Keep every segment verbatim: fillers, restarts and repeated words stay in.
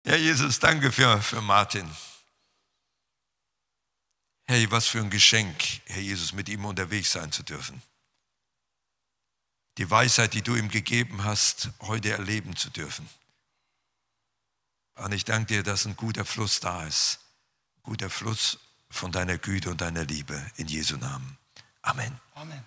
Ja, Jesus, danke für, für Martin. Hey, was für ein Geschenk, Herr Jesus, mit ihm unterwegs sein zu dürfen. Die Weisheit, die du ihm gegeben hast, heute erleben zu dürfen. Und ich danke dir, dass ein guter Fluss da ist. Ein guter Fluss von deiner Güte und deiner Liebe. In Jesu Namen. Amen. Amen.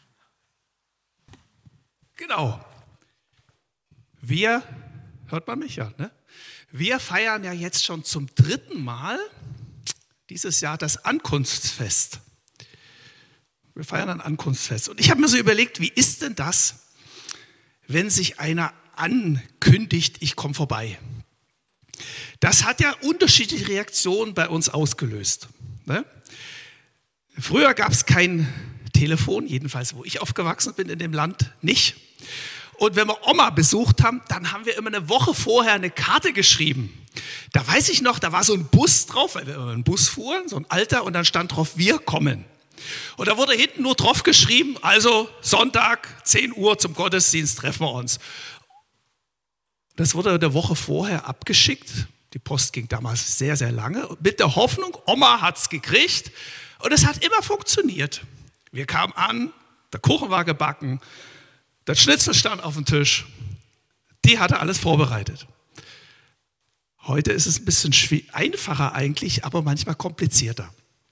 Genau. Wir, hört man mich ja, ne? Wir feiern ja jetzt schon zum dritten Mal dieses Jahr das Ankunftsfest. Wir feiern ein Ankunftsfest. Und ich habe mir so überlegt, wie ist denn das, wenn sich einer ankündigt, ich komme vorbei? Das hat ja unterschiedliche Reaktionen bei uns ausgelöst. Ne? Früher gab es kein Telefon, jedenfalls wo ich aufgewachsen bin in dem Land, nicht. Und wenn wir Oma besucht haben, dann haben wir immer eine Woche vorher eine Karte geschrieben. Da weiß ich noch, da war so ein Bus drauf, weil wir immer einen Bus fuhren, so ein alter, und dann stand drauf, wir kommen. Und da wurde hinten nur drauf geschrieben, also Sonntag, zehn Uhr zum Gottesdienst treffen wir uns. Das wurde eine Woche vorher abgeschickt. Die Post ging damals sehr, sehr lange. Mit der Hoffnung, Oma hat es gekriegt. Und es hat immer funktioniert. Wir kamen an, der Kuchen war gebacken, das Schnitzel stand auf dem Tisch. Die hatte alles vorbereitet. Heute ist es ein bisschen einfacher eigentlich, aber manchmal komplizierter.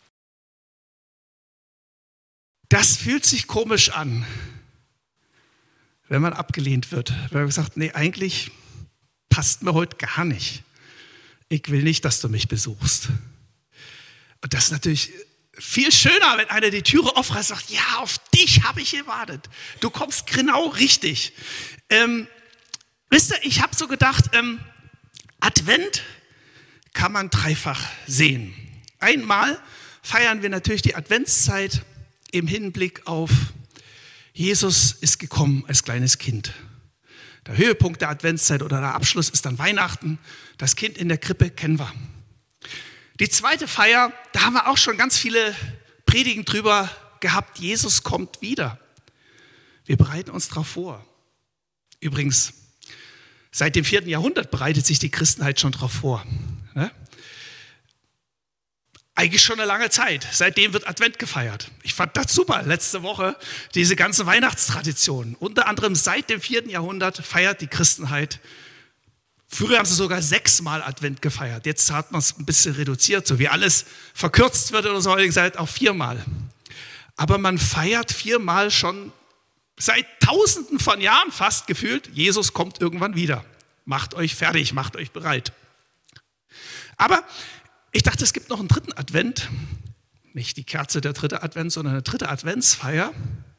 Das fühlt sich komisch an, wenn man abgelehnt wird. Wenn man sagt, nee, eigentlich passt mir heute gar nicht. Ich will nicht, dass du mich besuchst. Und das ist natürlich viel schöner, wenn einer die Türe aufreißt und sagt, ja, auf dich habe ich gewartet. Du kommst genau richtig. Ähm, wisst ihr, ich habe so gedacht, ähm, Advent kann man dreifach sehen. Einmal feiern wir natürlich die Adventszeit im Hinblick auf Jesus ist gekommen als kleines Kind. Der Höhepunkt der Adventszeit oder der Abschluss ist dann Weihnachten. Das Kind in der Krippe kennen wir. Die zweite Feier, da haben wir auch schon ganz viele Predigen drüber gehabt. Jesus kommt wieder. Wir bereiten uns darauf vor. Übrigens, seit dem vierten Jahrhundert bereitet sich die Christenheit schon darauf vor. Ne? Eigentlich schon eine lange Zeit. Seitdem wird Advent gefeiert. Ich fand das super. Letzte Woche diese ganzen Weihnachtstraditionen. Unter anderem seit dem vierten Jahrhundert feiert die Christenheit. Früher haben sie sogar sechsmal Advent gefeiert. Jetzt hat man es ein bisschen reduziert, so wie alles verkürzt wird in unserer heutigen Zeit auf viermal. Aber man feiert viermal schon seit Tausenden von Jahren fast gefühlt. Jesus kommt irgendwann wieder. Macht euch fertig, macht euch bereit. Aber ich dachte, es gibt noch einen dritten Advent. Nicht die Kerze der dritte Advent, sondern eine dritte Adventsfeier.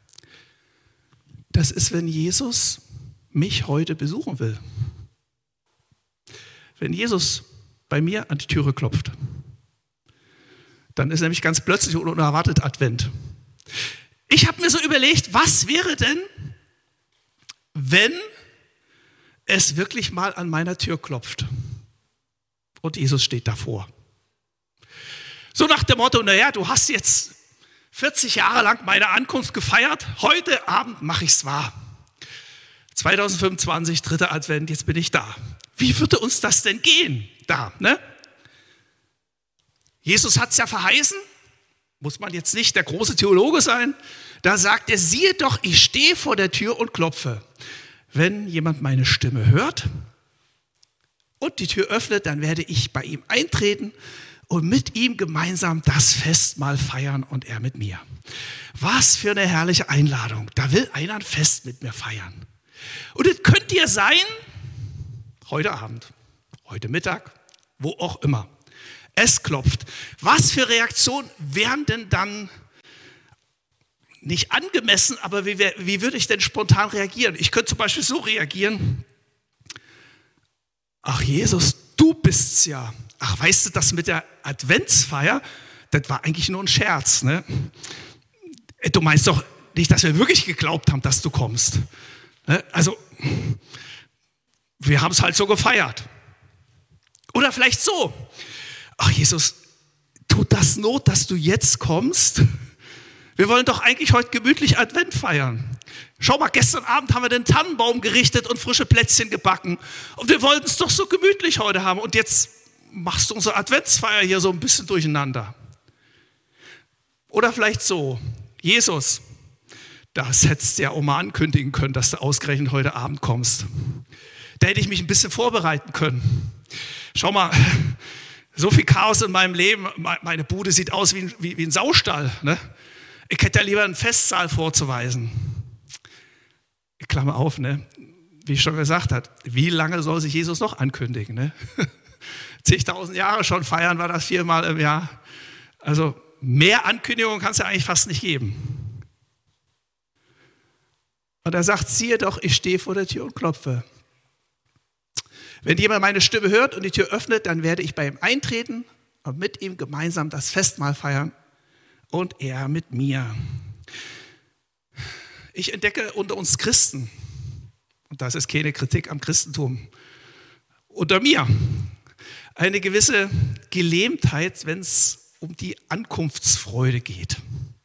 Das ist, wenn Jesus mich heute besuchen will. Wenn Jesus bei mir an die Türe klopft, dann ist nämlich ganz plötzlich und unerwartet Advent. Ich habe mir so überlegt, was wäre denn, wenn es wirklich mal an meiner Tür klopft und Jesus steht davor. So nach dem Motto, naja, du hast jetzt vierzig Jahre lang meine Ankunft gefeiert, heute Abend mache ich es wahr. zwanzig fünfundzwanzig, dritter Advent, jetzt bin ich da. Wie würde uns das denn gehen da? Ne? Jesus hat es ja verheißen, muss man jetzt nicht der große Theologe sein. Da sagt er, siehe doch, ich stehe vor der Tür und klopfe. Wenn jemand meine Stimme hört und die Tür öffnet, dann werde ich bei ihm eintreten und mit ihm gemeinsam das Festmahl feiern und er mit mir. Was für eine herrliche Einladung. Da will einer ein Fest mit mir feiern. Und es könnte ja sein, heute Abend, heute Mittag, wo auch immer. Es klopft. Was für Reaktionen wären denn dann nicht angemessen, aber wie, wie würde ich denn spontan reagieren? Ich könnte zum Beispiel so reagieren. Ach Jesus, du bist's ja. Ach, weißt du, das mit der Adventsfeier, das war eigentlich nur ein Scherz. Ne? Du meinst doch nicht, dass wir wirklich geglaubt haben, dass du kommst. Ne? Also, wir haben es halt so gefeiert. Oder vielleicht so. Ach Jesus, tut das Not, dass du jetzt kommst? Wir wollen doch eigentlich heute gemütlich Advent feiern. Schau mal, gestern Abend haben wir den Tannenbaum gerichtet und frische Plätzchen gebacken. Und wir wollten es doch so gemütlich heute haben. Und jetzt machst du unsere Adventsfeier hier so ein bisschen durcheinander. Oder vielleicht so, Jesus, das hättest du ja auch mal ankündigen können, dass du ausgerechnet heute Abend kommst. Da hätte ich mich ein bisschen vorbereiten können. Schau mal, so viel Chaos in meinem Leben, meine Bude sieht aus wie, wie, wie ein Saustall, ne? Ich hätte ja lieber einen Festsaal vorzuweisen. Ich klammer auf, ne? Wie ich schon gesagt habe, wie lange soll sich Jesus noch ankündigen? Ne? zigtausend Jahre schon feiern wir das viermal im Jahr. Also mehr Ankündigungen kann es ja eigentlich fast nicht geben. Und er sagt, siehe doch, ich stehe vor der Tür und klopfe. Wenn jemand meine Stimme hört und die Tür öffnet, dann werde ich bei ihm eintreten und mit ihm gemeinsam das Festmahl feiern und er mit mir. Ich entdecke unter uns Christen, und das ist keine Kritik am Christentum, unter mir eine gewisse Gelähmtheit, wenn es um die Ankunftsfreude geht.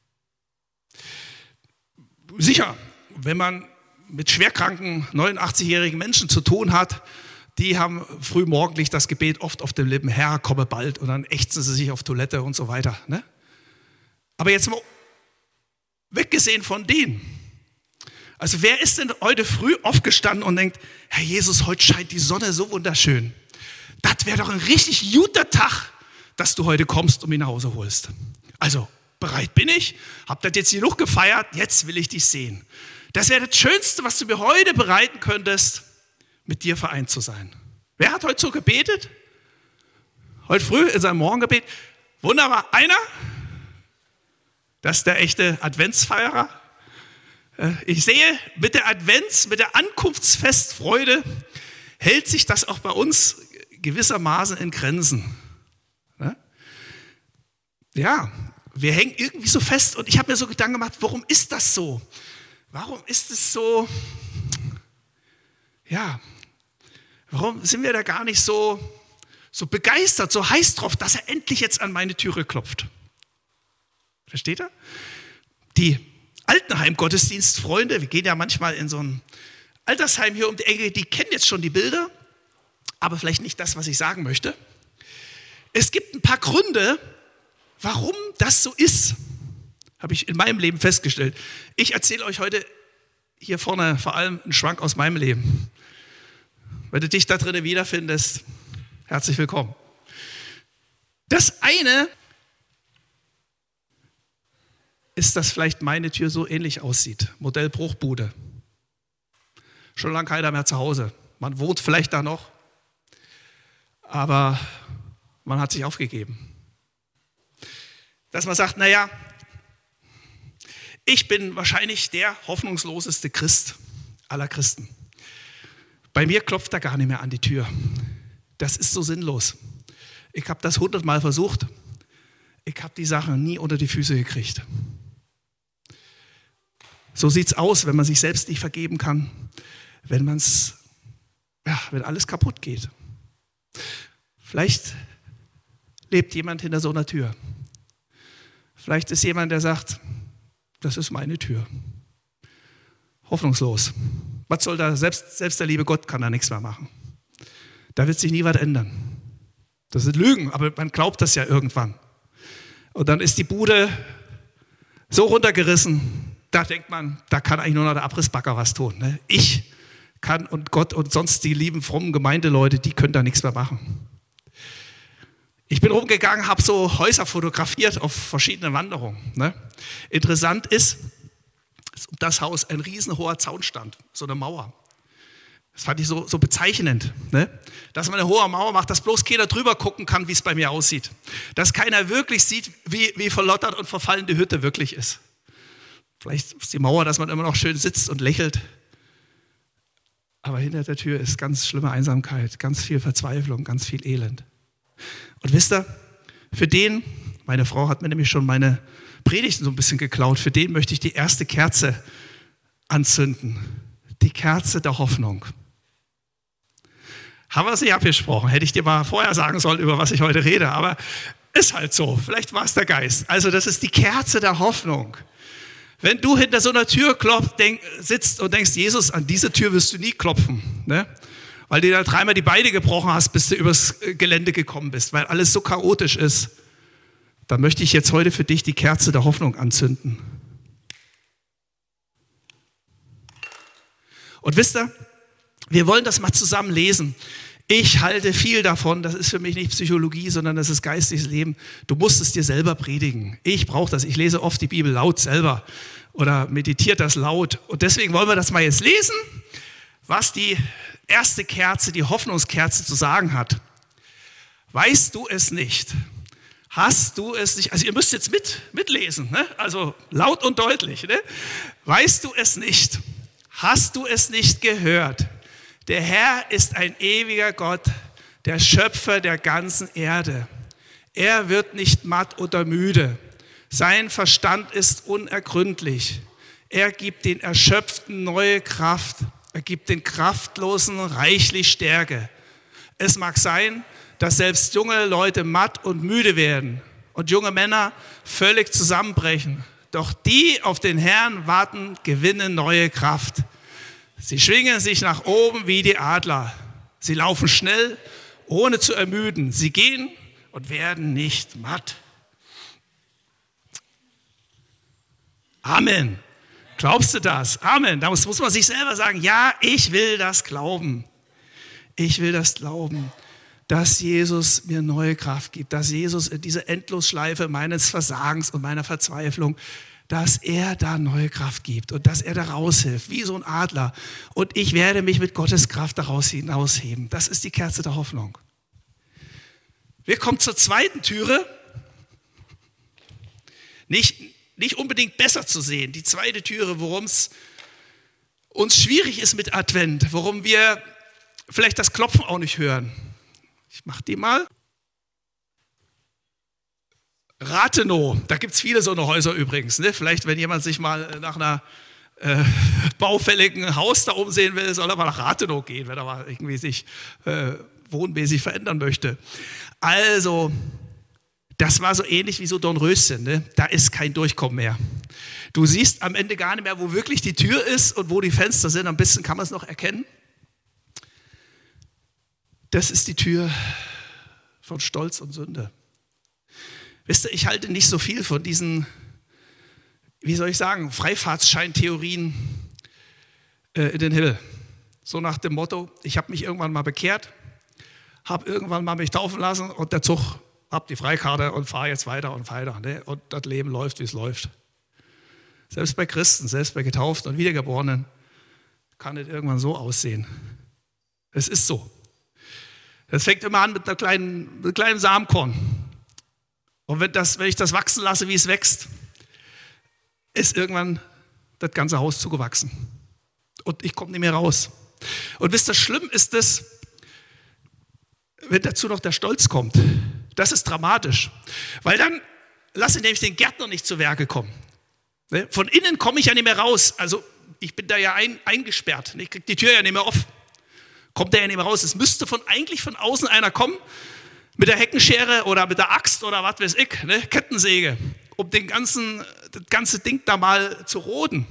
Sicher, wenn man mit schwerkranken neunundachtzigjährigen Menschen zu tun hat, die haben frühmorgendlich das Gebet oft auf den Lippen, Herr, komme bald, und dann ächzen sie sich auf Toilette und so weiter. Ne? Aber jetzt mal weggesehen von denen. Also wer ist denn heute früh aufgestanden und denkt, Herr Jesus, heute scheint die Sonne so wunderschön. Das wäre doch ein richtig guter Tag, dass du heute kommst und mich nach Hause holst. Also bereit bin ich, hab das jetzt genug gefeiert, jetzt will ich dich sehen. Das wäre das Schönste, was du mir heute bereiten könntest, mit dir vereint zu sein. Wer hat heute so gebetet? Heute früh in seinem Morgengebet? Wunderbar. Einer? Das ist der echte Adventsfeierer. Ich sehe, mit der Advents-, mit der Ankunftsfestfreude hält sich das auch bei uns gewissermaßen in Grenzen. Ja, wir hängen irgendwie so fest und ich habe mir so Gedanken gemacht, warum ist das so? Warum ist es so, ja, warum sind wir da gar nicht so, so begeistert, so heiß drauf, dass er endlich jetzt an meine Türe klopft? Versteht ihr? Die Altenheim-Gottesdienstfreunde, wir gehen ja manchmal in so ein Altersheim hier um die Ecke, die kennen jetzt schon die Bilder, aber vielleicht nicht das, was ich sagen möchte. Es gibt ein paar Gründe, warum das so ist, habe ich in meinem Leben festgestellt. Ich erzähle euch heute hier vorne vor allem einen Schwank aus meinem Leben. Wenn du dich da drinnen wiederfindest, herzlich willkommen. Das eine ist, dass vielleicht meine Tür so ähnlich aussieht. Modell Bruchbude. Schon lange keiner mehr zu Hause. Man wohnt vielleicht da noch, aber man hat sich aufgegeben. Dass man sagt, naja, ich bin wahrscheinlich der hoffnungsloseste Christ aller Christen. Bei mir klopft er gar nicht mehr an die Tür. Das ist so sinnlos. Ich habe das hundertmal versucht. Ich habe die Sachen nie unter die Füße gekriegt. So sieht es aus, wenn man sich selbst nicht vergeben kann, wenn man's, ja, wenn alles kaputt geht. Vielleicht lebt jemand hinter so einer Tür. Vielleicht ist jemand, der sagt, das ist meine Tür. Hoffnungslos. Was soll da, selbst, selbst der liebe Gott kann da nichts mehr machen. Da wird sich nie was ändern. Das sind Lügen, aber man glaubt das ja irgendwann. Und dann ist die Bude so runtergerissen, da denkt man, da kann eigentlich nur noch der Abrissbagger was tun. Ne? Ich kann und Gott und sonst die lieben frommen Gemeindeleute, die können da nichts mehr machen. Ich bin rumgegangen, habe so Häuser fotografiert auf verschiedenen Wanderungen. Ne? Interessant ist, dass um das Haus ein riesenhoher Zaun stand, so eine Mauer. Das fand ich so, so bezeichnend, ne? Dass man eine hohe Mauer macht, dass bloß keiner drüber gucken kann, wie es bei mir aussieht. Dass keiner wirklich sieht, wie, wie verlottert und verfallen die Hütte wirklich ist. Vielleicht ist die Mauer, dass man immer noch schön sitzt und lächelt. Aber hinter der Tür ist ganz schlimme Einsamkeit, ganz viel Verzweiflung, ganz viel Elend. Und wisst ihr, für den, meine Frau hat mir nämlich schon meine Predigten so ein bisschen geklaut, für den möchte ich die erste Kerze anzünden. Die Kerze der Hoffnung. Haben wir es nicht abgesprochen, hätte ich dir mal vorher sagen sollen, über was ich heute rede, aber ist halt so, vielleicht war es der Geist. Also das ist die Kerze der Hoffnung. Wenn du hinter so einer Tür klopf, denk, sitzt und denkst, Jesus, an diese Tür wirst du nie klopfen, ne? Weil du da dreimal die Beine gebrochen hast, bis du übers Gelände gekommen bist, weil alles so chaotisch ist, dann möchte ich jetzt heute für dich die Kerze der Hoffnung anzünden. Und wisst ihr, wir wollen das mal zusammen lesen. Ich halte viel davon, das ist für mich nicht Psychologie, sondern das ist geistliches Leben. Du musst es dir selber predigen. Ich brauche das. Ich lese oft die Bibel laut selber oder meditiert das laut. Und deswegen wollen wir das mal jetzt lesen, was die erste Kerze, die Hoffnungskerze zu sagen hat. Weißt du es nicht? Hast du es nicht? Also ihr müsst jetzt mit, mitlesen, ne? Also laut und deutlich. Ne? Weißt du es nicht? Hast du es nicht gehört? Der Herr ist ein ewiger Gott, der Schöpfer der ganzen Erde. Er wird nicht matt oder müde. Sein Verstand ist unergründlich. Er gibt den Erschöpften neue Kraft. Er gibt den Kraftlosen reichlich Stärke. Es mag sein, dass selbst junge Leute matt und müde werden und junge Männer völlig zusammenbrechen. Doch die auf den Herrn warten, gewinnen neue Kraft. Sie schwingen sich nach oben wie die Adler. Sie laufen schnell, ohne zu ermüden. Sie gehen und werden nicht matt. Amen. Glaubst du das? Amen. Da muss, muss man sich selber sagen, ja, ich will das glauben. Ich will das glauben, dass Jesus mir neue Kraft gibt, dass Jesus in diese Endlosschleife meines Versagens und meiner Verzweiflung, dass er da neue Kraft gibt und dass er da raushilft, wie so ein Adler. Und ich werde mich mit Gottes Kraft daraus hinausheben. Das ist die Kerze der Hoffnung. Wir kommen zur zweiten Türe. Nicht, nicht unbedingt besser zu sehen. Die zweite Türe, worum es uns schwierig ist mit Advent, worum wir vielleicht das Klopfen auch nicht hören. Ich mache die mal. Rathenow, da gibt es viele so eine Häuser übrigens. Ne? Vielleicht, wenn jemand sich mal nach einer äh, baufälligen Haus da umsehen will, soll er mal nach Rathenow gehen, wenn er mal irgendwie sich äh, wohnmäßig verändern möchte. Also, das war so ähnlich wie so Dornröschen. Ne? Da ist kein Durchkommen mehr. Du siehst am Ende gar nicht mehr, wo wirklich die Tür ist und wo die Fenster sind. Ein bisschen kann man es noch erkennen. Das ist die Tür von Stolz und Sünde. Wisst ihr, ich halte nicht so viel von diesen, wie soll ich sagen, Freifahrtscheintheorien äh, in den Himmel. So nach dem Motto, ich habe mich irgendwann mal bekehrt, habe irgendwann mal mich taufen lassen und der Zug, hab die Freikarte und fahre jetzt weiter und weiter. Ne? Und das Leben läuft, wie es läuft. Selbst bei Christen, selbst bei Getauften und Wiedergeborenen kann es irgendwann so aussehen. Es ist so. Das fängt immer an mit, einer kleinen, mit einem kleinen Samenkorn. Und wenn, das, wenn ich das wachsen lasse, wie es wächst, ist irgendwann das ganze Haus zugewachsen. Und ich komme nicht mehr raus. Und wisst ihr, schlimm ist es, wenn dazu noch der Stolz kommt. Das ist dramatisch. Weil dann lasse ich nämlich den Gärtner nicht zu Werke kommen. Von innen komme ich ja nicht mehr raus. Also ich bin da ja ein, eingesperrt. Ich kriege die Tür ja nicht mehr auf. Kommt der ja nicht mehr raus. Es müsste von, eigentlich von außen einer kommen, mit der Heckenschere oder mit der Axt oder was weiß ich, ne? Kettensäge, um den ganzen, das ganze Ding da mal zu roden.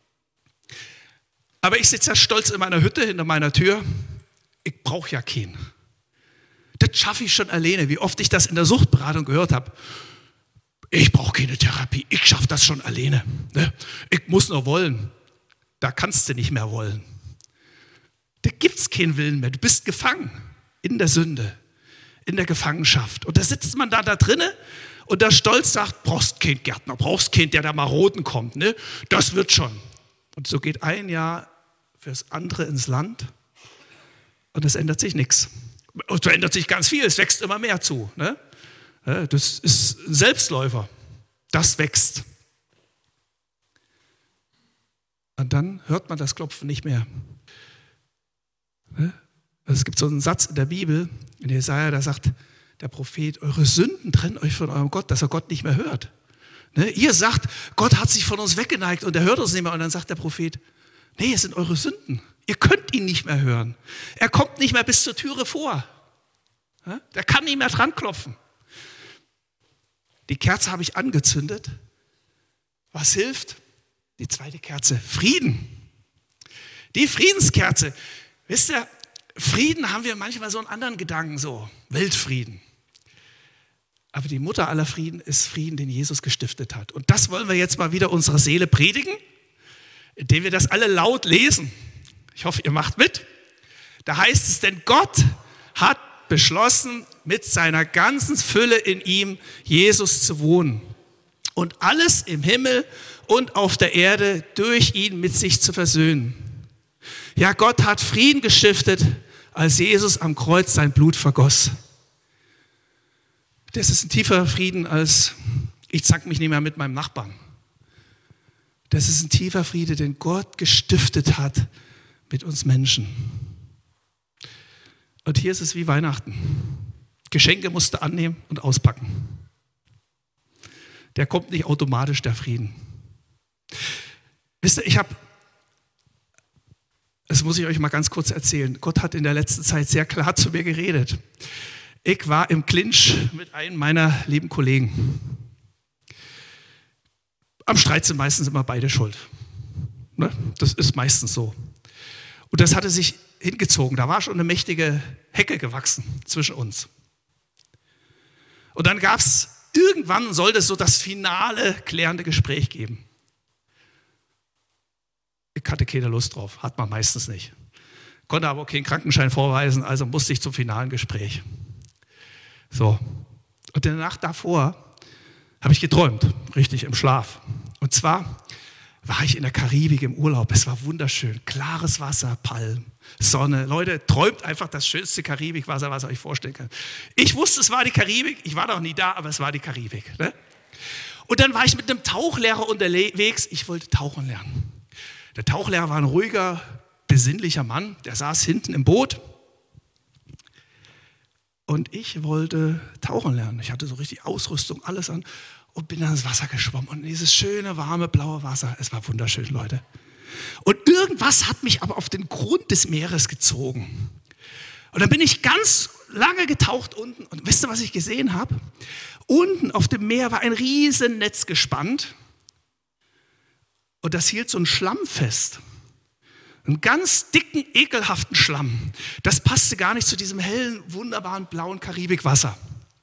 Aber ich sitze ja stolz in meiner Hütte hinter meiner Tür. Ich brauche ja keinen. Das schaffe ich schon alleine, wie oft ich das in der Suchtberatung gehört habe. Ich brauche keine Therapie, ich schaffe das schon alleine. Ne? Ich muss nur wollen. Da kannst du nicht mehr wollen. Da gibt es keinen Willen mehr. Du bist gefangen in der Sünde, in der Gefangenschaft. Und da sitzt man da, da drinnen und der Stolz sagt, brauchst keinen Gärtner, brauchst keinen, der da mal roten kommt. Ne? Das wird schon. Und so geht ein Jahr fürs andere ins Land und es ändert sich nichts. Und da ändert sich ganz viel, es wächst immer mehr zu. Ne? Das ist ein Selbstläufer, das wächst. Und dann hört man das Klopfen nicht mehr. Es gibt so einen Satz in der Bibel, in Jesaja, da sagt der Prophet, eure Sünden trennen euch von eurem Gott, dass er Gott nicht mehr hört. Ne? Ihr sagt, Gott hat sich von uns weggeneigt und er hört uns nicht mehr. Und dann sagt der Prophet, nee, es sind eure Sünden. Ihr könnt ihn nicht mehr hören. Er kommt nicht mehr bis zur Türe vor. Ja? Der kann nicht mehr dran klopfen. Die Kerze habe ich angezündet. Was hilft? Die zweite Kerze, Frieden. Die Friedenskerze. Wisst ihr, Frieden haben wir manchmal so einen anderen Gedanken, so Weltfrieden. Aber die Mutter aller Frieden ist Frieden, den Jesus gestiftet hat. Und das wollen wir jetzt mal wieder unserer Seele predigen, indem wir das alle laut lesen. Ich hoffe, ihr macht mit. Da heißt es, denn Gott hat beschlossen, mit seiner ganzen Fülle in ihm, Jesus, zu wohnen. Und alles im Himmel und auf der Erde durch ihn mit sich zu versöhnen. Ja, Gott hat Frieden gestiftet, als Jesus am Kreuz sein Blut vergoss. Das ist ein tiefer Frieden, als ich zank mich nicht mehr mit meinem Nachbarn. Das ist ein tiefer Friede, den Gott gestiftet hat mit uns Menschen. Und hier ist es wie Weihnachten. Geschenke musst du annehmen und auspacken. Der kommt nicht automatisch, der Frieden. Wisst ihr, ich habe, das muss ich euch mal ganz kurz erzählen, Gott hat in der letzten Zeit sehr klar zu mir geredet. Ich war im Clinch mit einem meiner lieben Kollegen. Am Streit sind meistens immer beide schuld. Ne? Das ist meistens so. Und das hatte sich hingezogen. Da war schon eine mächtige Hecke gewachsen zwischen uns. Und dann gab es, irgendwann sollte es so das finale, klärende Gespräch geben. Ich hatte keine Lust drauf, hat man meistens nicht. Konnte aber auch keinen Krankenschein vorweisen, also musste ich zum finalen Gespräch. So, und in der Nacht davor habe ich geträumt, richtig im Schlaf. Und zwar war ich in der Karibik im Urlaub. Es war wunderschön, klares Wasser, Palmen, Sonne. Leute, träumt einfach das schönste Karibikwasser, was ihr euch vorstellen könnt. Ich wusste, es war die Karibik. Ich war noch nie da, aber es war die Karibik. Ne? Und dann war ich mit einem Tauchlehrer unterwegs. Ich wollte tauchen lernen. Der Tauchlehrer war ein ruhiger, besinnlicher Mann. Der saß hinten im Boot. Und ich wollte tauchen lernen. Ich hatte so richtig Ausrüstung, alles an und bin dann ins Wasser geschwommen. Und dieses schöne, warme, blaue Wasser, es war wunderschön, Leute. Und irgendwas hat mich aber auf den Grund des Meeres gezogen. Und dann bin ich ganz lange getaucht unten. Und wisst ihr, was ich gesehen habe? Unten auf dem Meer war ein riesen Netz gespannt. Und das hielt so ein Schlamm fest. Einen ganz dicken, ekelhaften Schlamm. Das passte gar nicht zu diesem hellen, wunderbaren, blauen Karibikwasser.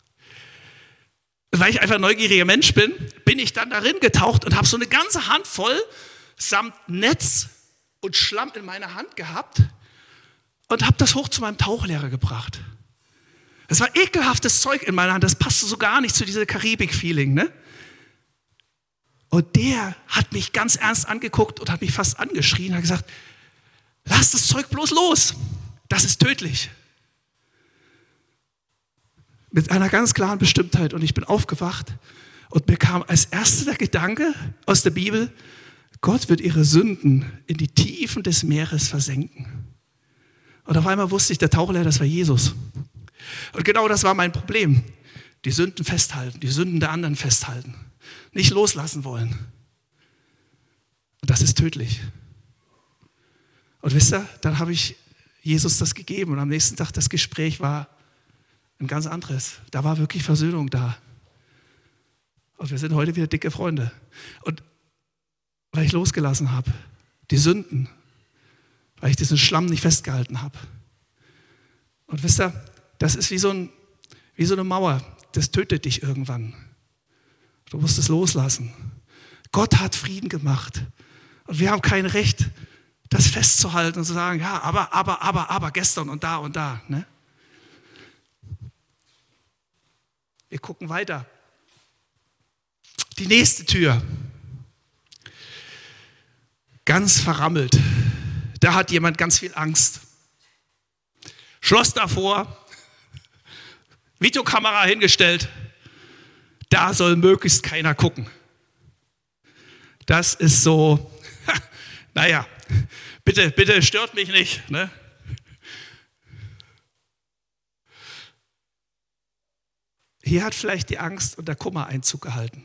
Weil ich einfach ein neugieriger Mensch bin, bin ich dann darin getaucht und habe so eine ganze Hand voll samt Netz und Schlamm in meiner Hand gehabt und habe das hoch zu meinem Tauchlehrer gebracht. Das war ekelhaftes Zeug in meiner Hand, das passte so gar nicht zu diesem Karibik-Feeling, ne? Und der hat mich ganz ernst angeguckt und hat mich fast angeschrien, hat gesagt, lass das Zeug bloß los, das ist tödlich. Mit einer ganz klaren Bestimmtheit. Und ich bin aufgewacht und mir kam als erster der Gedanke aus der Bibel, Gott wird ihre Sünden in die Tiefen des Meeres versenken. Und auf einmal wusste ich, der Tauchlehrer, das war Jesus. Und genau das war mein Problem. Die Sünden festhalten, die Sünden der anderen festhalten. Nicht loslassen wollen. Und das ist tödlich. Und wisst ihr, dann habe ich Jesus das gegeben und am nächsten Tag das Gespräch war ein ganz anderes. Da war wirklich Versöhnung da. Und wir sind heute wieder dicke Freunde. Und weil ich losgelassen habe, die Sünden, weil ich diesen Schlamm nicht festgehalten habe. Und wisst ihr, das ist wie so, ein, wie so eine Mauer, das tötet dich irgendwann. Du musst es loslassen. Gott hat Frieden gemacht. Und wir haben kein Recht, das festzuhalten und zu sagen, ja, aber, aber, aber, aber, gestern und da und da. Ne? Wir gucken weiter. Die nächste Tür. Ganz verrammelt. Da hat jemand ganz viel Angst. Schloss davor, Videokamera hingestellt. Da soll möglichst keiner gucken. Das ist so, naja, bitte, bitte stört mich nicht. Ne? Hier hat vielleicht die Angst und der Kummer Einzug gehalten.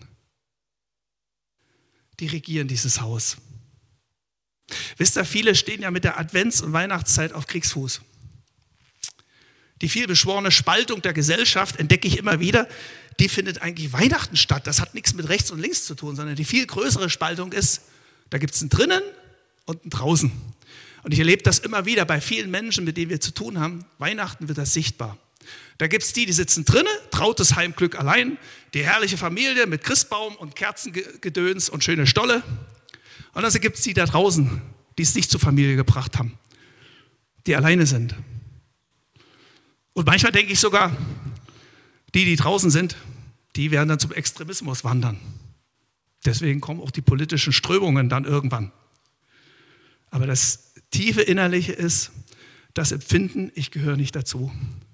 Die regieren dieses Haus. Wisst ihr, viele stehen ja mit der Advents- und Weihnachtszeit auf Kriegsfuß. Die vielbeschworene Spaltung der Gesellschaft, entdecke ich immer wieder, die findet eigentlich Weihnachten statt. Das hat nichts mit rechts und links zu tun, sondern die viel größere Spaltung ist, Da gibt es ein drinnen und ein draußen. Und ich erlebe das immer wieder bei vielen Menschen, mit denen wir zu tun haben. Weihnachten wird das sichtbar. Da gibt es die, die sitzen drinnen, trautes Heimglück allein, die herrliche Familie mit Christbaum und Kerzengedöns und schöne Stolle. Und dann gibt es die da draußen, die es nicht zur Familie gebracht haben, die alleine sind. Und manchmal denke ich sogar, die, die draußen sind, die werden dann zum Extremismus wandern. Deswegen kommen auch die politischen Strömungen dann irgendwann. Aber das tiefe Innerliche ist das Empfinden, ich gehöre nicht dazu.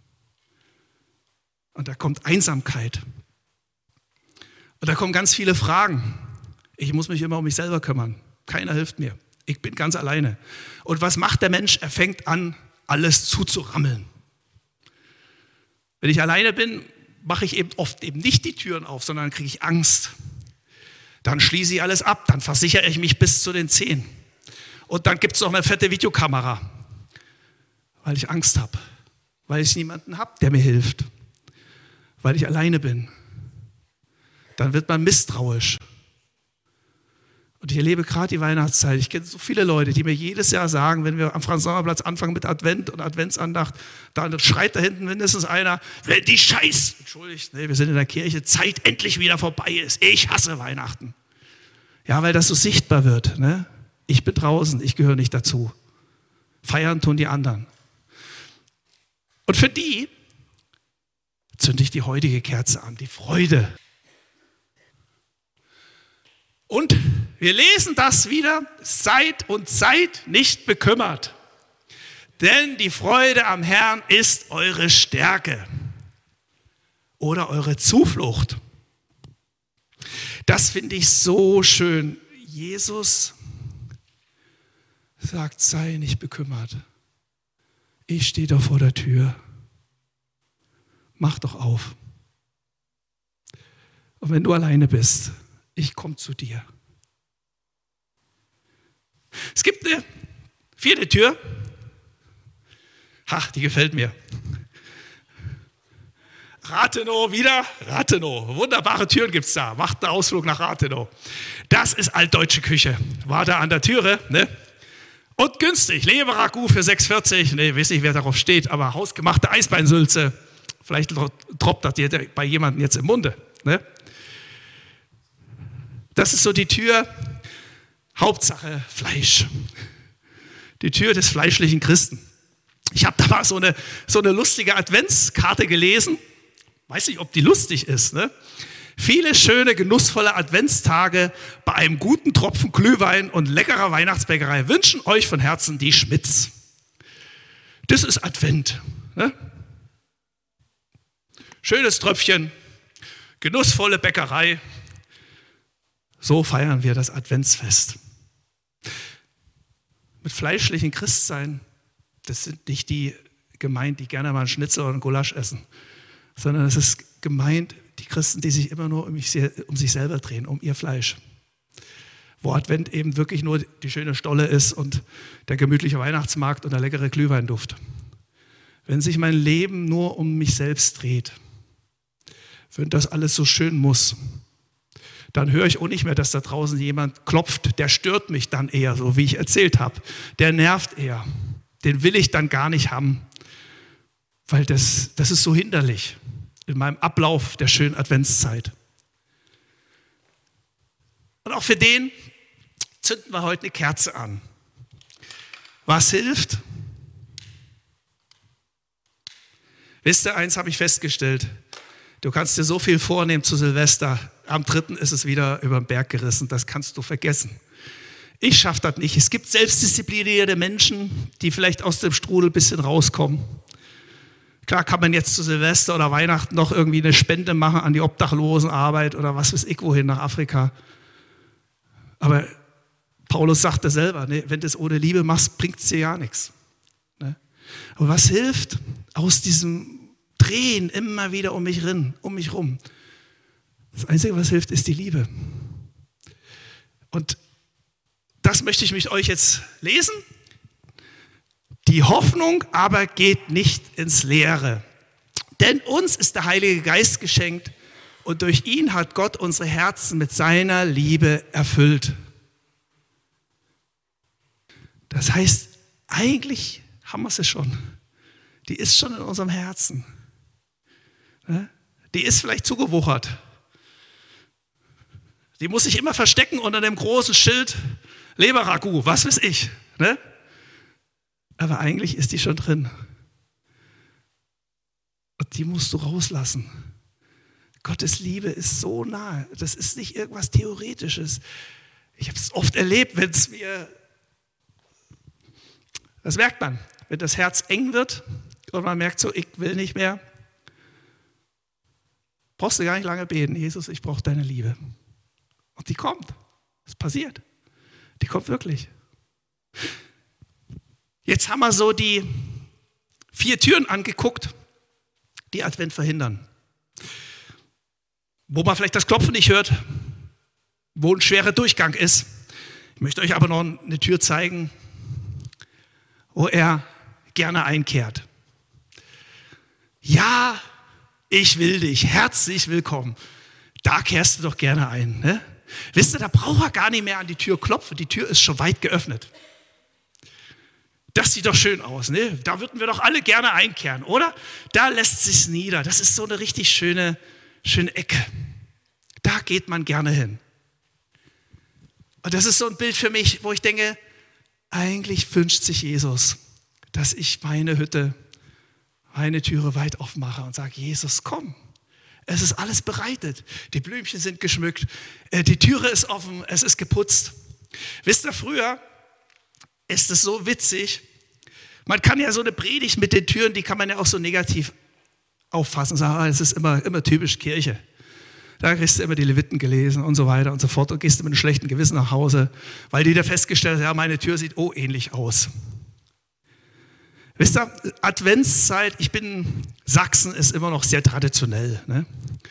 Und da kommt Einsamkeit. Und da kommen ganz viele Fragen. Ich muss mich immer um mich selber kümmern. Keiner hilft mir. Ich bin ganz alleine. Und was macht der Mensch? Er fängt an, alles zuzurammeln. Wenn ich alleine bin, mache ich eben oft eben nicht die Türen auf, sondern kriege ich Angst. Dann schließe ich alles ab, dann versichere ich mich bis zu den Zehen. Und dann gibt es noch eine fette Videokamera, weil ich Angst habe, weil ich niemanden habe, der mir hilft, weil ich alleine bin. Dann wird man misstrauisch. Und ich erlebe gerade die Weihnachtszeit. Ich kenne so viele Leute, die mir jedes Jahr sagen, wenn wir am Franz-Sommer-Platz anfangen mit Advent und Adventsandacht, dann schreit da hinten mindestens einer, wenn die Scheiß, entschuldigt, nee, wir sind in der Kirche, Zeit endlich wieder vorbei ist. Ich hasse Weihnachten. Ja, weil das so sichtbar wird. Ne? Ich bin draußen, ich gehöre nicht dazu. Feiern tun die anderen. Und für die zünde ich die heutige Kerze an, die Freude. Und wir lesen das wieder, seid und seid nicht bekümmert, denn die Freude am Herrn ist eure Stärke oder eure Zuflucht. Das finde ich so schön. Jesus sagt, sei nicht bekümmert. Ich stehe doch vor der Tür. Mach doch auf. Und wenn du alleine bist, ich komme zu dir. Es gibt eine vierte Tür. Ha, die gefällt mir. Rathenow wieder, Rathenow. Wunderbare Türen gibt es da. Macht einen Ausflug nach Rathenow. Das ist altdeutsche Küche. War da an der Türe, ne? Und günstig. Leberragout für sechs vierzig. Ne, weiß nicht, wer darauf steht, aber hausgemachte Eisbeinsülze. Vielleicht tropft das bei jemandem jetzt im Munde, ne? Das ist so die Tür, Hauptsache Fleisch. Die Tür des fleischlichen Christen. Ich habe da mal so eine, so eine lustige Adventskarte gelesen. Weiß nicht, ob die lustig ist. Ne? Viele schöne, genussvolle Adventstage bei einem guten Tropfen Glühwein und leckerer Weihnachtsbäckerei wünschen euch von Herzen die Schmitz. Das ist Advent. Ne? Schönes Tröpfchen, genussvolle Bäckerei. So feiern wir das Adventsfest. Mit fleischlichen Christsein, das sind nicht die gemeint, die gerne mal einen Schnitzel oder einen Gulasch essen, sondern es ist gemeint, die Christen, die sich immer nur um, mich, um sich selber drehen, um ihr Fleisch. Wo Advent eben wirklich nur die schöne Stolle ist und der gemütliche Weihnachtsmarkt und der leckere Glühweinduft. Wenn sich mein Leben nur um mich selbst dreht, wenn das alles so schön muss, dann höre ich auch nicht mehr, dass da draußen jemand klopft. Der stört mich dann eher, so wie ich erzählt habe. Der nervt eher. Den will ich dann gar nicht haben, weil das, das ist so hinderlich in meinem Ablauf der schönen Adventszeit. Und auch für den zünden wir heute eine Kerze an. Was hilft? Wisst ihr, eins habe ich festgestellt. Du kannst dir so viel vornehmen zu Silvester. Am dritten ist es wieder über den Berg gerissen. Das kannst du vergessen. Ich schaffe das nicht. Es gibt selbstdisziplinierte Menschen, die vielleicht aus dem Strudel ein bisschen rauskommen. Klar kann man jetzt zu Silvester oder Weihnachten noch irgendwie eine Spende machen an die Obdachlosenarbeit oder was weiß ich wohin, nach Afrika. Aber Paulus sagte selber, ne, wenn du es ohne Liebe machst, bringt es dir ja nichts. Ne? Aber was hilft aus diesem Drehen immer wieder um mich rin, um mich rum? Das Einzige, was hilft, ist die Liebe. Und das möchte ich mit euch jetzt lesen. Die Hoffnung aber geht nicht ins Leere. Denn uns ist der Heilige Geist geschenkt und durch ihn hat Gott unsere Herzen mit seiner Liebe erfüllt. Das heißt, eigentlich haben wir sie schon. Die ist schon in unserem Herzen. Die ist vielleicht zugewuchert. Die muss sich immer verstecken unter dem großen Schild Leberragout, was weiß ich. Ne? Aber eigentlich ist die schon drin. Und die musst du rauslassen. Gottes Liebe ist so nahe. Das ist nicht irgendwas Theoretisches. Ich habe es oft erlebt, wenn es mir, das merkt man, wenn das Herz eng wird und man merkt so, ich will nicht mehr, brauchst du gar nicht lange beten. Jesus, ich brauche deine Liebe. Und die kommt. Es passiert. Die kommt wirklich. Jetzt haben wir so die vier Türen angeguckt, die Advent verhindern. Wo man vielleicht das Klopfen nicht hört, wo ein schwerer Durchgang ist. Ich möchte euch aber noch eine Tür zeigen, wo er gerne einkehrt. Ja, ich will dich, herzlich willkommen. Da kehrst du doch gerne ein. Ne? Wisst ihr, da braucht er gar nicht mehr an die Tür klopfen, die Tür ist schon weit geöffnet. Das sieht doch schön aus, ne? Da würden wir doch alle gerne einkehren, oder? Da lässt sich's nieder, das ist so eine richtig schöne, schöne Ecke. Da geht man gerne hin. Und das ist so ein Bild für mich, wo ich denke, eigentlich wünscht sich Jesus, dass ich meine Hütte, meine Türe weit aufmache und sage, Jesus, komm. Es ist alles bereitet. Die Blümchen sind geschmückt. Die Türe ist offen. Es ist geputzt. Wisst ihr, früher ist es so witzig. Man kann ja so eine Predigt mit den Türen, die kann man ja auch so negativ auffassen. Sagen, es ist immer, immer typisch Kirche. Da kriegst du immer die Leviten gelesen und so weiter und so fort und gehst mit einem schlechten Gewissen nach Hause, weil die da festgestellt haben, ja, meine Tür sieht oh ähnlich aus. Wisst ihr, Adventszeit, ich bin, Sachsen ist immer noch sehr traditionell. Ne?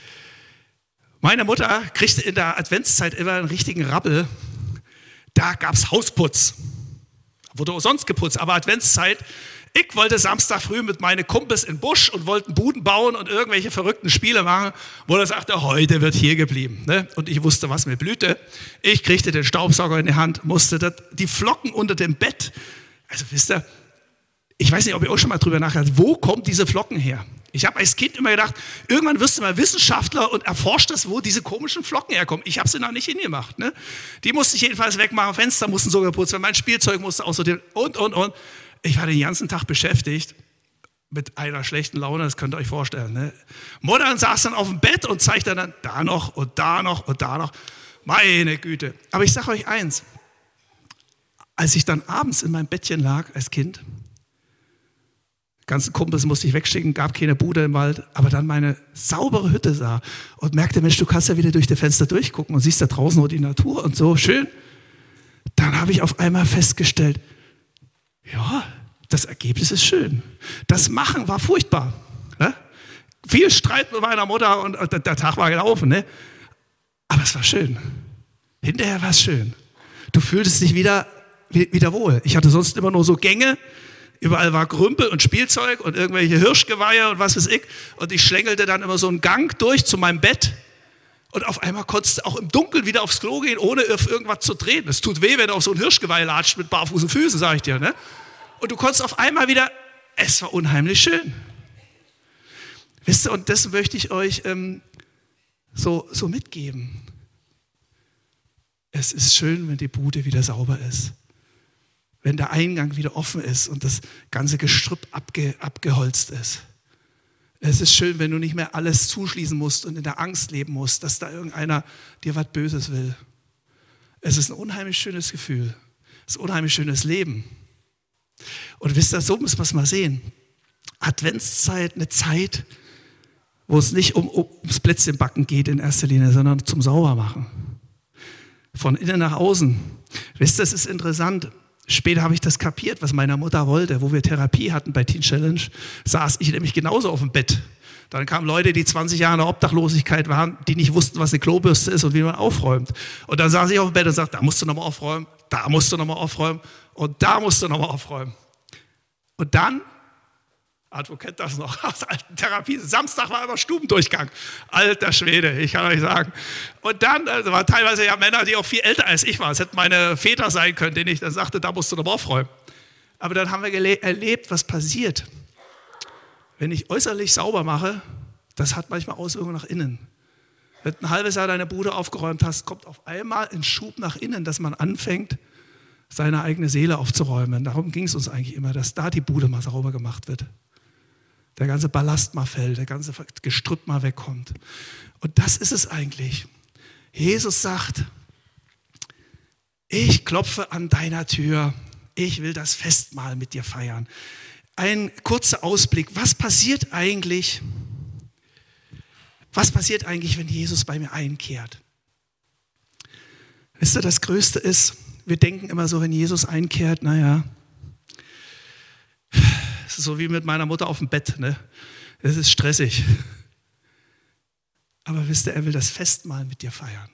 Meine Mutter kriegte in der Adventszeit immer einen richtigen Rappel. Da gab es Hausputz. Wurde auch sonst geputzt, aber Adventszeit, ich wollte Samstag früh mit meinen Kumpels in den Busch und wollten Buden bauen und irgendwelche verrückten Spiele machen, wo er sagte, heute wird hier geblieben. Ne? Und ich wusste, was mir blühte. Ich kriegte den Staubsauger in die Hand, musste das, die Flocken unter dem Bett. Also wisst ihr, ich weiß nicht, ob ihr auch schon mal drüber nachgedacht habt, wo kommen diese Flocken her? Ich habe als Kind immer gedacht, irgendwann wirst du mal Wissenschaftler und erforscht das, wo diese komischen Flocken herkommen. Ich habe sie noch nicht hingemacht. Ne? Die musste ich jedenfalls wegmachen, Fenster mussten sogar geputzt werden, mein Spielzeug musste außerdem und, und, und. Ich war den ganzen Tag beschäftigt mit einer schlechten Laune, das könnt ihr euch vorstellen. Ne? Mutter saß dann auf dem Bett und zeigte dann da noch und da noch und da noch. Meine Güte. Aber ich sage euch eins, als ich dann abends in meinem Bettchen lag als Kind, ganzen Kumpels musste ich wegschicken, gab keine Bude im Wald, aber dann meine saubere Hütte sah und merkte, Mensch, du kannst ja wieder durch die Fenster durchgucken und siehst da draußen nur die Natur und so, schön. Dann habe ich auf einmal festgestellt, ja, das Ergebnis ist schön. Das Machen war furchtbar. Ne? Viel Streit mit meiner Mutter und, und der Tag war gelaufen. Ne? Aber es war schön. Hinterher war es schön. Du fühltest dich wieder, wieder wohl. Ich hatte sonst immer nur so Gänge. Überall war Grümpel und Spielzeug und irgendwelche Hirschgeweihe und was weiß ich. Und ich schlängelte dann immer so einen Gang durch zu meinem Bett. Und auf einmal konntest du auch im Dunkeln wieder aufs Klo gehen, ohne auf irgendwas zu treten. Es tut weh, wenn du auf so ein Hirschgeweih latscht mit barfußen Füßen, sag ich dir. Ne? Und du konntest auf einmal wieder, es war unheimlich schön. Wisst ihr, und das möchte ich euch ähm, so, so mitgeben. Es ist schön, wenn die Bude wieder sauber ist. Wenn der Eingang wieder offen ist und das ganze Gestrüpp abge, abgeholzt ist. Es ist schön, wenn du nicht mehr alles zuschließen musst und in der Angst leben musst, dass da irgendeiner dir was Böses will. Es ist ein unheimlich schönes Gefühl. Es ist ein unheimlich schönes Leben. Und wisst ihr, so müssen wir es mal sehen. Adventszeit, eine Zeit, wo es nicht um, ums Plätzchenbacken geht in erster Linie, sondern zum Saubermachen. Von innen nach außen. Wisst ihr, es ist interessant. Später habe ich das kapiert, was meine Mutter wollte. Wo wir Therapie hatten bei Teen Challenge, saß ich nämlich genauso auf dem Bett. Dann kamen Leute, die zwanzig Jahre in der Obdachlosigkeit waren, die nicht wussten, was eine Klobürste ist und wie man aufräumt. Und dann saß ich auf dem Bett und sagte, da musst du nochmal aufräumen, da musst du nochmal aufräumen und da musst du nochmal aufräumen. Und dann Arthur kennt das noch aus alten Therapien. Samstag war immer Stubendurchgang. Alter Schwede, ich kann euch sagen. Und dann also waren teilweise ja Männer, die auch viel älter als ich waren. Es hätten meine Väter sein können, denen ich dann sagte, da musst du noch aufräumen. Aber dann haben wir erlebt, was passiert. Wenn ich äußerlich sauber mache, das hat manchmal Auswirkungen nach innen. Wenn du ein halbes Jahr deine Bude aufgeräumt hast, kommt auf einmal ein Schub nach innen, dass man anfängt, seine eigene Seele aufzuräumen. Darum ging es uns eigentlich immer, dass da die Bude mal sauber gemacht wird. Der ganze Ballast mal fällt, der ganze Gestrüpp mal wegkommt. Und das ist es eigentlich. Jesus sagt, ich klopfe an deiner Tür, ich will das Festmahl mit dir feiern. Ein kurzer Ausblick, was passiert eigentlich, was passiert eigentlich, wenn Jesus bei mir einkehrt? Wisst ihr, das Größte ist, wir denken immer so, wenn Jesus einkehrt, naja, es ist so wie mit meiner Mutter auf dem Bett, ne? Es ist stressig. Aber wisst ihr, er will das Festmahl mit dir feiern.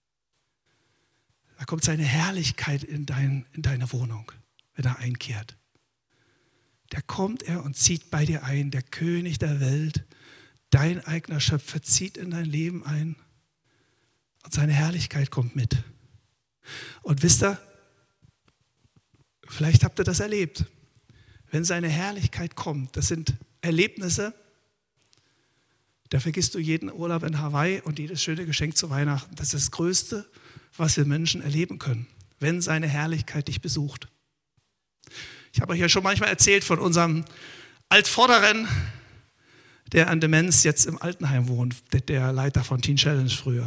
Da kommt seine Herrlichkeit in, dein, in deine Wohnung, wenn er einkehrt. Da kommt er und zieht bei dir ein, der König der Welt, dein eigener Schöpfer, zieht in dein Leben ein und seine Herrlichkeit kommt mit. Und wisst ihr, vielleicht habt ihr das erlebt. Wenn seine Herrlichkeit kommt, das sind Erlebnisse, da vergisst du jeden Urlaub in Hawaii und jedes schöne Geschenk zu Weihnachten. Das ist das Größte, was wir Menschen erleben können, wenn seine Herrlichkeit dich besucht. Ich habe euch ja schon manchmal erzählt von unserem Altvorderen, der an Demenz jetzt im Altenheim wohnt, der Leiter von Teen Challenge früher.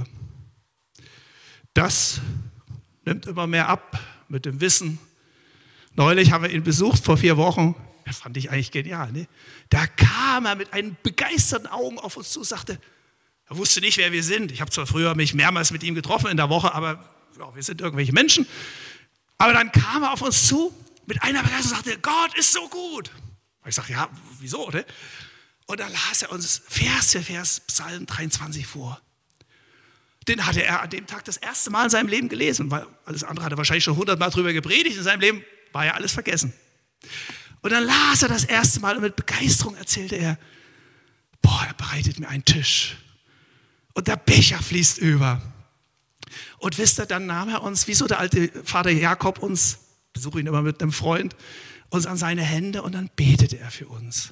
Das nimmt immer mehr ab mit dem Wissen. Neulich haben wir ihn besucht, vor vier Wochen. Das fand ich eigentlich genial. Ne? Da kam er mit einen begeisterten Augen auf uns zu und sagte, er wusste nicht, wer wir sind. Ich habe zwar früher mich mehrmals mit ihm getroffen in der Woche, aber ja, wir sind irgendwelche Menschen. Aber dann kam er auf uns zu mit einer Begeisterung und sagte, Gott ist so gut. Ich sage, ja, wieso? Ne? Und dann las er uns Vers für Vers Psalm dreiundzwanzig vor. Den hatte er an dem Tag das erste Mal in seinem Leben gelesen, weil alles andere hat er wahrscheinlich schon hundertmal drüber gepredigt in seinem Leben. War ja alles vergessen. Und dann las er das erste Mal und mit Begeisterung erzählte er, boah, er bereitet mir einen Tisch. Und der Becher fließt über. Und wisst ihr, dann nahm er uns, wie so der alte Vater Jakob uns, besuche ihn immer mit einem Freund, uns an seine Hände und dann betete er für uns.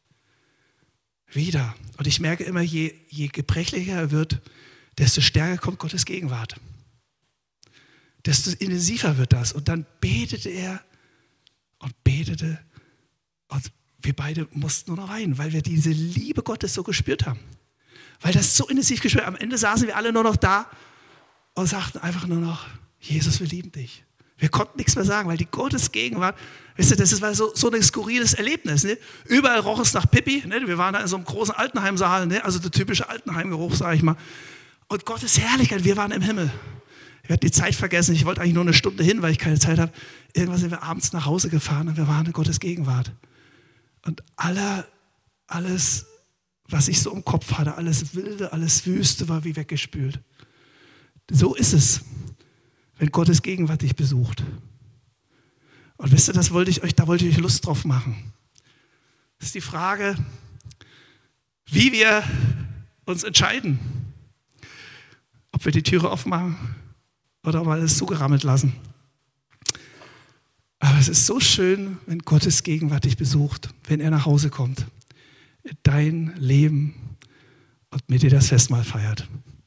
Wieder. Und ich merke immer, je, je gebrechlicher er wird, desto stärker kommt Gottes Gegenwart. Desto intensiver wird das. Und dann betete er und betete und wir beide mussten nur noch weinen, weil wir diese Liebe Gottes so gespürt haben. Weil das so intensiv gespürt haben. Am Ende saßen wir alle nur noch da und sagten einfach nur noch, Jesus, wir lieben dich. Wir konnten nichts mehr sagen, weil die Gottes Gegenwart, wisst ihr, das war so, so ein skurriles Erlebnis. Ne? Überall roch es nach Pipi. Ne? Wir waren da in so einem großen Altenheimsaal, ne? Also der typische Altenheimgeruch, sage ich mal. Und Gottes Herrlichkeit, wir waren im Himmel. Ich werde die Zeit vergessen, ich wollte eigentlich nur eine Stunde hin, weil ich keine Zeit habe. Irgendwann sind wir abends nach Hause gefahren und wir waren in Gottes Gegenwart. Und aller, alles, was ich so im Kopf hatte, alles Wilde, alles Wüste war wie weggespült. So ist es, wenn Gottes Gegenwart dich besucht. Und wisst ihr, das wollte ich euch, da wollte ich euch Lust drauf machen. Das ist die Frage, wie wir uns entscheiden. Ob wir die Türe aufmachen oder ob wir alles zugerammelt lassen. Aber es ist so schön, wenn Gottes Gegenwart dich besucht, wenn er nach Hause kommt, in dein Leben und mit dir das Festmahl feiert.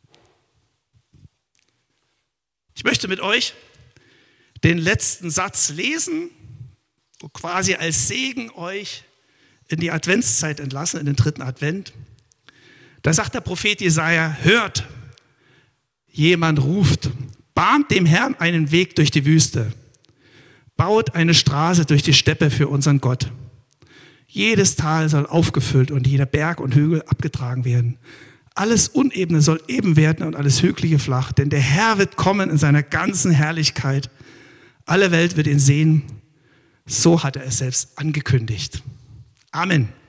Ich möchte mit euch den letzten Satz lesen und quasi als Segen euch in die Adventszeit entlassen, in den dritten Advent. Da sagt der Prophet Jesaja, hört, jemand ruft, bahnt dem Herrn einen Weg durch die Wüste, baut eine Straße durch die Steppe für unseren Gott. Jedes Tal soll aufgefüllt und jeder Berg und Hügel abgetragen werden. Alles Unebene soll eben werden und alles Hügelige flach, denn der Herr wird kommen in seiner ganzen Herrlichkeit. Alle Welt wird ihn sehen. So hat er es selbst angekündigt. Amen.